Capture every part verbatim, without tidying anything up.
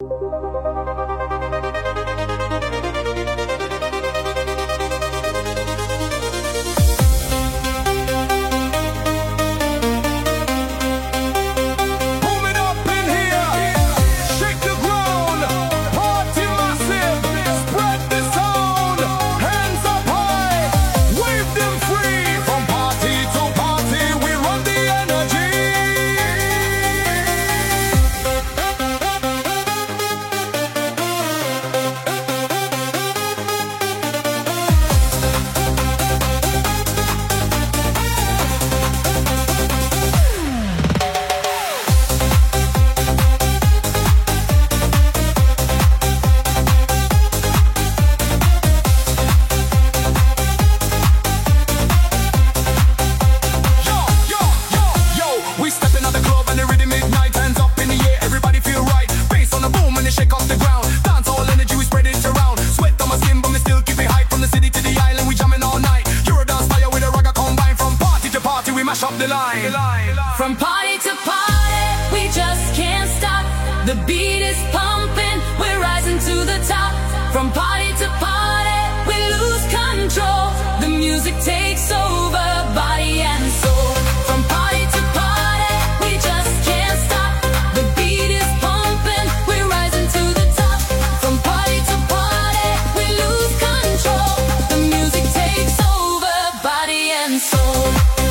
Up the line. From party to party, we just can't stop. The beat is pumping, we're rising to the top. From party to party, we lose control. The music takes over, body and soul. From party to party, we just can't stop. The beat is pumping, we're rising to the top. From party to party, we lose control. The music takes over, body and soul.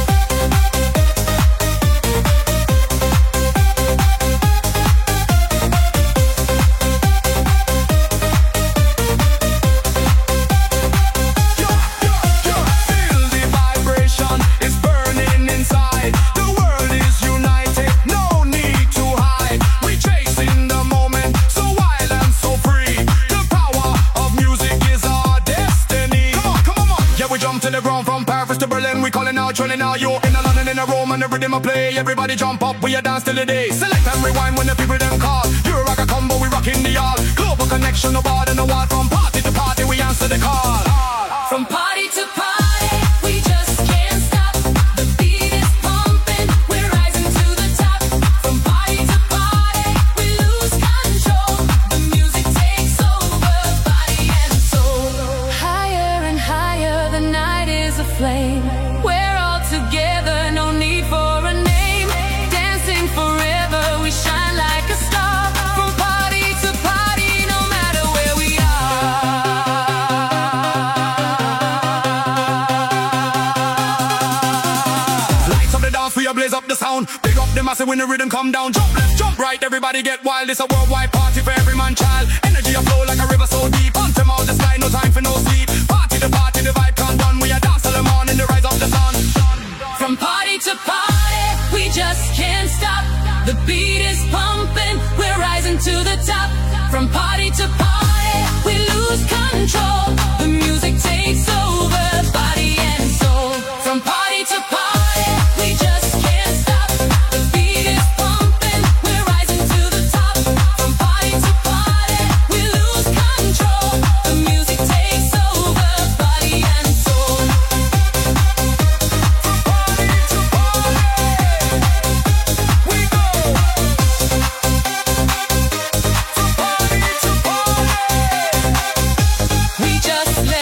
To the ground from Paris to Berlin, we calling out, trailing out. You in a London, in a Rome, and the rhythm of play. Everybody jump up, we a dance till the day. Select and rewind when the people them call. You rock a combo, we rock in the yard. Global connection, no bar and no wall. From party to party, we answer the call. From party to party, we just can't stop. The beat is pumping, we're rising to the top. From party to party, we lose control. The music takes over, body and soul. Higher and higher, the night is a flame. We're all together, no need for a name. Dancing forever, we shine like a star. From party to party, no matter where we are. Lights up the dance, we a blaze up the sound. Big up the massive when the rhythm come down. Jump left, jump right, everybody get wild. It's a worldwide party for every man child. Energy a flow like a river so deep. Hunt them out the sky, no time for no sleep. Party the party, the vibe can't done. We a dance till the morning, the rise of the sun. From party to party, we just can't stop. The beat is pumping, we're rising to the top. From party to party, we lose control.